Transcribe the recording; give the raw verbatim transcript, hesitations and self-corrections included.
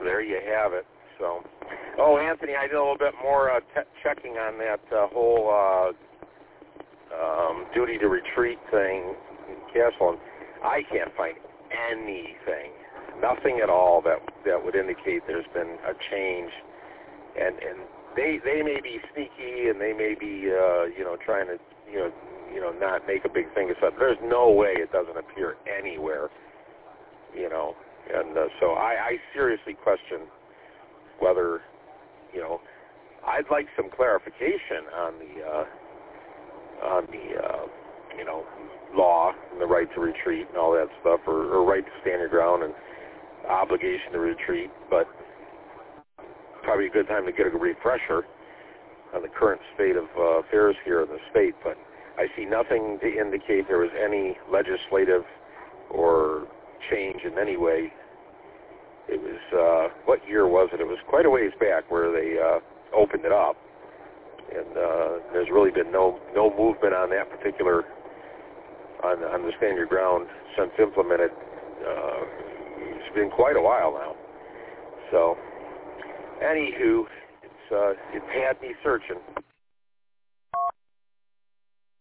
there you have it. So, oh, Anthony, I did a little bit more uh, te- checking on that uh, whole uh, um, duty to retreat thing in Castle. I can't find anything, nothing at all that that would indicate there's been a change. And and they they may be sneaky and they may be uh, you know trying to you know you know not make a big thing of stuff. There's no way it doesn't appear anywhere. You know, and uh, so I, I seriously question whether, you know, I'd like some clarification on the, uh, on the, uh, you know, law and the right to retreat and all that stuff, or, or right to stand your ground and obligation to retreat, but probably a good time to get a refresher on the current state of uh, affairs here in the state, but I see nothing to indicate there was any legislative or change in any way. It was, uh, what year was it? It was quite a ways back where they uh, opened it up, and uh, there's really been no no movement on that particular, on, on the stand your ground since implemented. Uh, it's been quite a while now. So, anywho, it's, uh, it's had me searching.